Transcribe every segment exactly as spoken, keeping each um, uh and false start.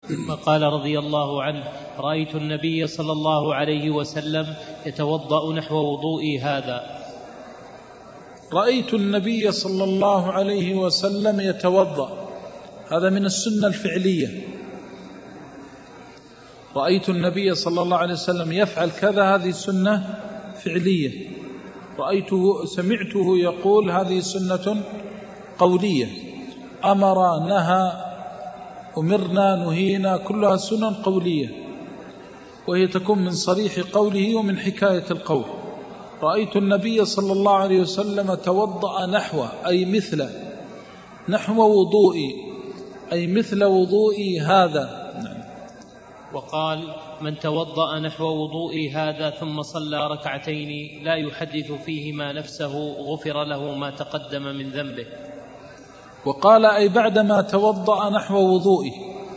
ثم قال رضي الله عنه: رأيت النبي صلى الله عليه وسلم يتوضأ نحو وضوئي هذا. رأيت النبي صلى الله عليه وسلم يتوضأ، هذا من السنة الفعلية. رأيت النبي صلى الله عليه وسلم يفعل كذا، هذه سنة فعلية. رأيته سمعته يقول، هذه سنة قولية. أمر، نهى، أمرنا، نهينا، كلها سنن قولية، وهي تكون من صريح قوله ومن حكاية القول. رأيت النبي صلى الله عليه وسلم توضأ نحو، أي مثل، نحو وضوئي، أي مثل وضوئي هذا. وقال: من توضأ نحو وضوئي هذا ثم صلى ركعتين لا يحدث فيهما نفسه غفر له ما تقدم من ذنبه. وقال: أي بعدما توضأ نحو وضوئي.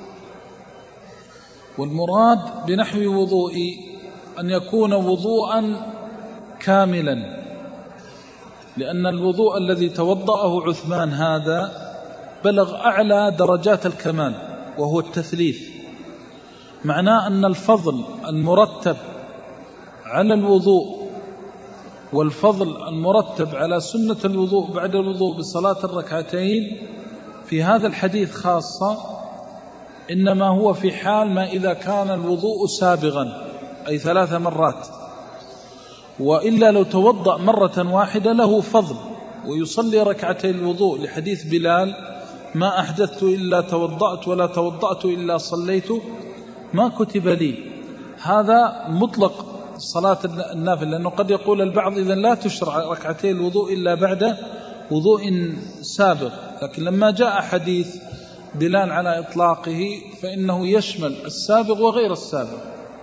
والمراد بنحو وضوئي أن يكون وضوءا كاملا، لأن الوضوء الذي توضأه عثمان هذا بلغ أعلى درجات الكمال، وهو التثليث. معناه أن الفضل المرتب على الوضوء والفضل المرتب على سنة الوضوء بعد الوضوء بصلاة الركعتين في هذا الحديث خاصة إنما هو في حال ما إذا كان الوضوء سابغا، أي ثلاث مرات. وإلا لو توضأ مرة واحدة له فضل ويصلي ركعتي الوضوء، لحديث بلال: ما أحدثت إلا توضأت ولا توضأت إلا صليت ما كتب لي. هذا مطلق صلاة النافل، لأنه قد يقول البعض إذن لا تشرع ركعتي الوضوء إلا بعد وضوء سابق، لكن لما جاء حديث بلال على إطلاقه فإنه يشمل السابق وغير السابق.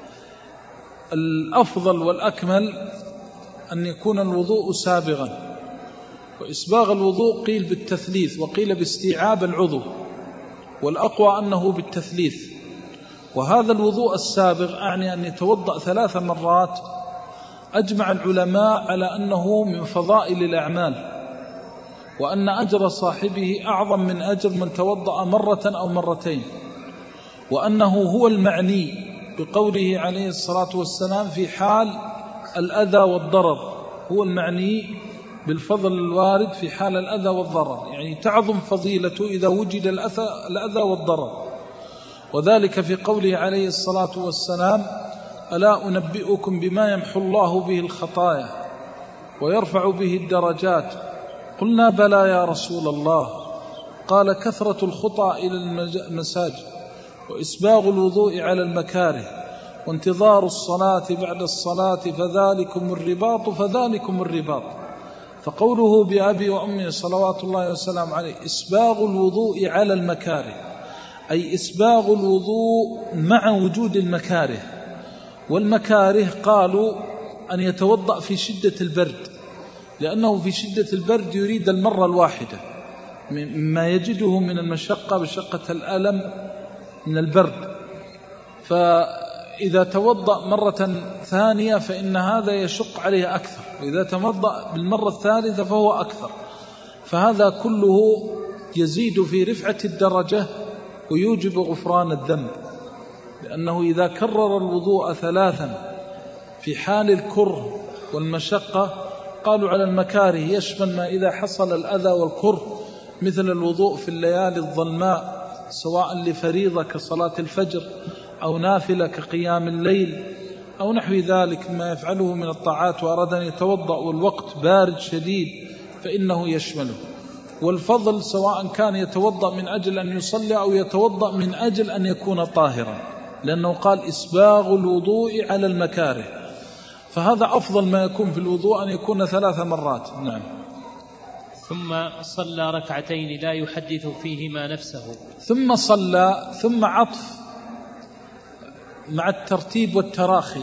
الأفضل والأكمل أن يكون الوضوء سابغا، وإسباغ الوضوء قيل بالتثليث وقيل باستيعاب العضو، والأقوى أنه بالتثليث. وهذا الوضوء السابغ أعني أن يتوضأ ثلاث مرات، أجمع العلماء على أنه من فضائل الأعمال، وأن أجر صاحبه أعظم من أجر من توضأ مرة أو مرتين، وأنه هو المعني بقوله عليه الصلاة والسلام في حال الأذى والضرر، هو المعني بالفضل الوارد في حال الأذى والضرر، يعني تعظم فضيلته إذا وجد الأذى والضرر. وذلك في قوله عليه الصلاة والسلام: ألا أنبئكم بما يمحو الله به الخطايا ويرفع به الدرجات؟ قلنا: بلى يا رسول الله. قال: كثرة الخطى إلى المساجد، وإسباغ الوضوء على المكاره، وانتظار الصلاة بعد الصلاة، فذلكم الرباط فذلكم الرباط. فقوله بأبي وأمي صلوات الله وسلام عليه إسباغ الوضوء على المكاره، أي إسباغ الوضوء مع وجود المكاره. والمكاره قالوا أن يتوضأ في شدة البرد، لأنه في شدة البرد يريد المرة الواحدة مما يجده من المشقة بشقة الألم من البرد، فإذا توضأ مرة ثانية فإن هذا يشق عليه أكثر، وإذا توضأ بالمرة الثالثة فهو أكثر. فهذا كله يزيد في رفعة الدرجة ويوجب غفران الذنب، لأنه إذا كرر الوضوء ثلاثا في حال الكره والمشقة، قالوا على المكاره يشمل ما إذا حصل الأذى والكره، مثل الوضوء في الليالي الظلماء سواء لفريضة كصلاة الفجر أو نافلة كقيام الليل أو نحو ذلك ما يفعله من الطاعات، وأراد أن يتوضأ والوقت بارد شديد فإنه يشمله. والفضل سواء كان يتوضأ من أجل أن يصلي أو يتوضأ من أجل أن يكون طاهرا، لأنه قال إسباغ الوضوء على المكاره، فهذا أفضل ما يكون في الوضوء أن يكون ثلاث مرات. نعم. ثم صلى ركعتين لا يحدث فيهما نفسه. ثم صلى، ثم عطف مع الترتيب والتراخي،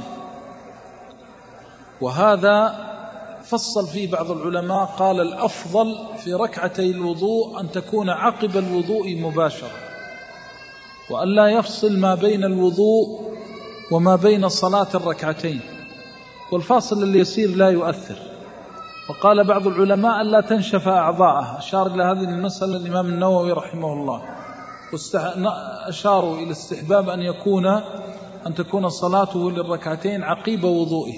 وهذا فصل فيه بعض العلماء، قال الأفضل في ركعتي الوضوء أن تكون عقب الوضوء مباشرة، وأن لا يفصل ما بين الوضوء وما بين صلاة الركعتين، والفاصل اليسير لا يؤثر. وقال بعض العلماء أن لا تنشف أعضاءه، أشار إلى هذه المسألة الإمام النووي رحمه الله، أشاروا إلى استحباب أن يكون أن تكون صلاته للركعتين عقيب وضوئه.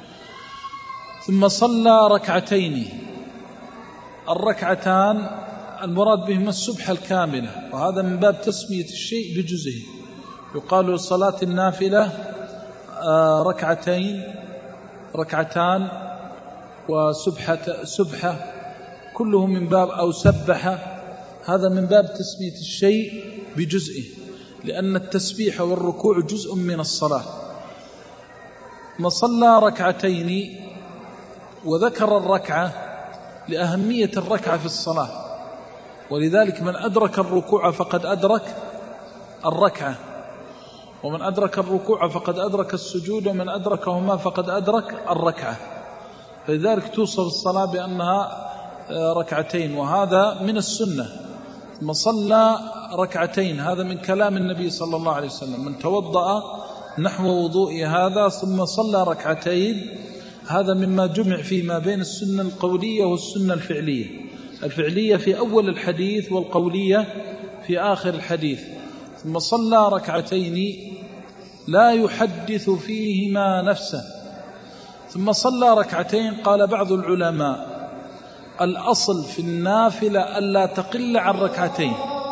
ثم صلى ركعتين، الركعتان المراد بهما السبحة الكاملة، وهذا من باب تسمية الشيء بجزئه. يقال لصلاة النافلة ركعتين، ركعتان، وسبحة سبحة، كله من باب أو سبحة، هذا من باب تسمية الشيء بجزئه، لأن التسبيح والركوع جزء من الصلاة. ما صلى ركعتين، وذكر الركعة لأهمية الركعة في الصلاة، ولذلك من أدرك الركوع فقد أدرك الركعة، ومن أدرك الركوع فقد أدرك السجود، ومن أدركهما فقد أدرك الركعة. فلذلك توصف الصلاة بأنها ركعتين، وهذا من السنة. ثم صلى ركعتين، هذا من كلام النبي صلى الله عليه وسلم: من توضأ نحو وضوء هذا ثم صلى ركعتين، هذا مما جمع فيما بين السنة القولية والسنة الفعلية، الفعلية في أول الحديث والقولية في آخر الحديث. ثم صلى ركعتين لا يحدث فيهما نفسه. ثم صلى ركعتين، قال بعض العلماء: الأصل في النافلة ألا تقل عن ركعتين.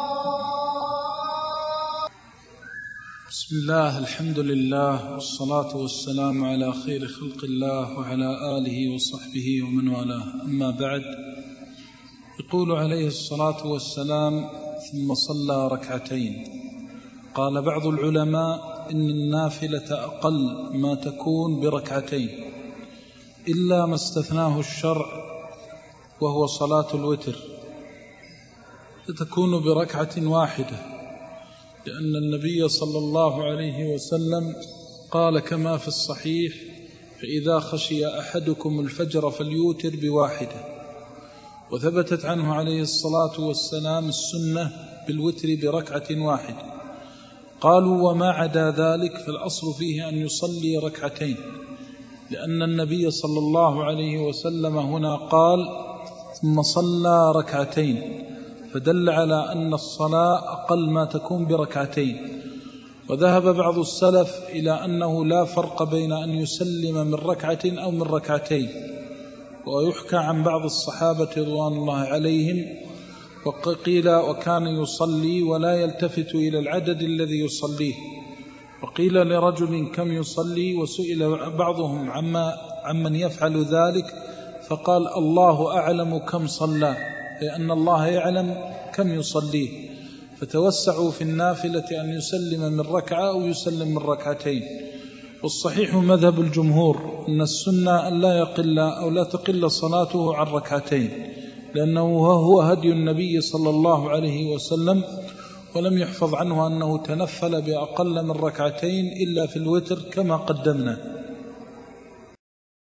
بسم الله، الحمد لله، والصلاة والسلام على خير خلق الله وعلى آله وصحبه ومن والاه، أما بعد. يقول عليه الصلاة والسلام: ثم صلى ركعتين. قال بعض العلماء: إن النافلة أقل ما تكون بركعتين، إلا ما استثناه الشرع، وهو صلاة الوتر، فتكون بركعة واحدة، لأن النبي صلى الله عليه وسلم قال كما في الصحيح: فإذا خشي أحدكم الفجر فليوتر بواحدة. وثبتت عنه عليه الصلاة والسلام السنة بالوتر بركعة واحدة. قالوا: وما عدا ذلك فالأصل فيه أن يصلي ركعتين، لأن النبي صلى الله عليه وسلم هنا قال: ثم صلى ركعتين، فدل على أن الصلاة أقل ما تكون بركعتين. وذهب بعض السلف إلى أنه لا فرق بين أن يسلم من ركعة أو من ركعتين. ويحكى عن بعض الصحابة رضوان الله عليهم وقيل: وكان يصلي ولا يلتفت إلى العدد الذي يصليه. وقيل لرجل: كم يصلي؟ وسئل بعضهم عما عمن يفعل ذلك، فقال: الله أعلم كم صلى، لأن الله يعلم كم يصليه. فتوسعوا في النافلة أن يسلم من ركعة أو يسلم من ركعتين. والصحيح مذهب الجمهور أن السنة أن لا يقل أو لا تقل صلاته عن ركعتين، لأنه هو هدي النبي صلى الله عليه وسلم، ولم يحفظ عنه أنه تنفل بأقل من ركعتين إلا في الوتر كما قدمنا.